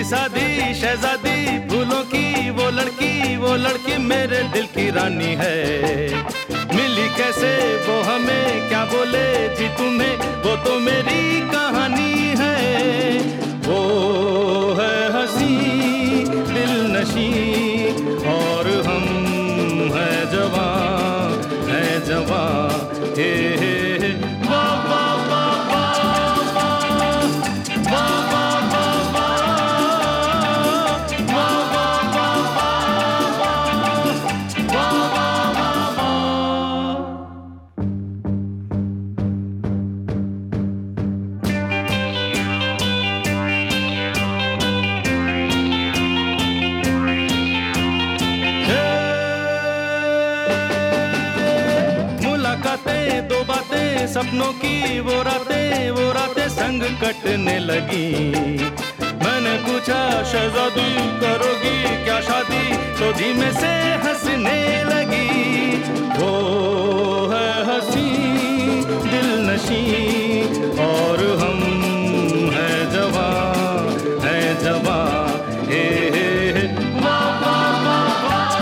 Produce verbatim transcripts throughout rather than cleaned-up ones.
सादी शहजादी, फूलों की वो लड़की, वो लड़की मेरे दिल की रानी है। मिली कैसे वो हमें, क्या बोले जी तुम्हें, वो तो मेरी कहानी है। वो है हंसी दिल नशी और हम हैं जवान, हैं जवान। हे हे हे वाह वाह वाह वाह वाह वाह वाह वाह वाह वाह वाह वाह वाह। मुलाकातें दो बातें, सपनों की वो रातें, वो रातें संग कटने लगी। मैंने पूछा शहजादी करोगी क्या शादी, तो धीमे से हंसने लगी। वो है हंसी दिल नशी और हम हैं जवान, हैं जवान। हे हे हे वाह वाह वाह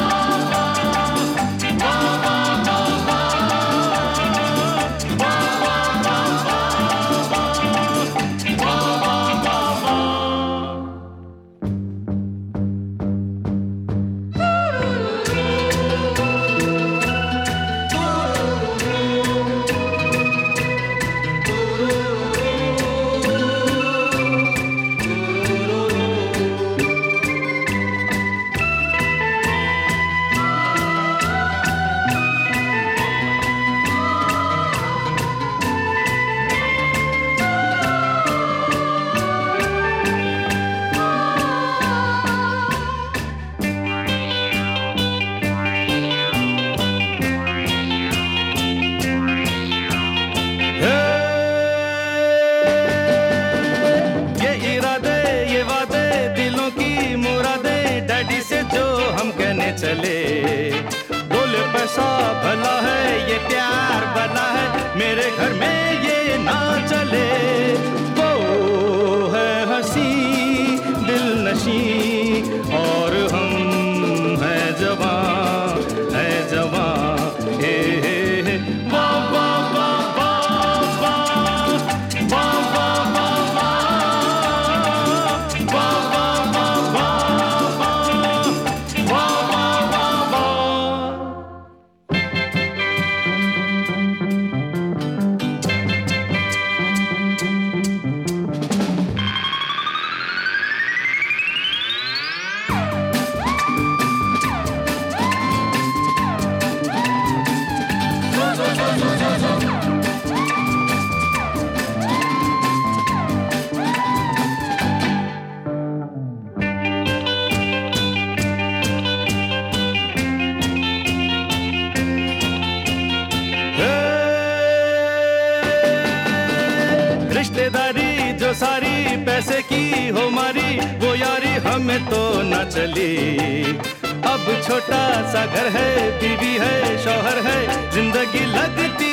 चले। बोले पैसा भला है, ये प्यार भला है, मेरे घर में ये ना चले। वो है हंसी दिल नशी और हम हैं जवान, हैं जवान। हे हे हे वाह वाह वाह वाह वाह वाह वाह वाह वाह वाह वाह वाह। रिश्तेदारी जो सारी पैसे की हो मारी, वो यारी हमें तो न चली। अब छोटा सा घर है, बीवी है, शौहर है, जिंदगी लगती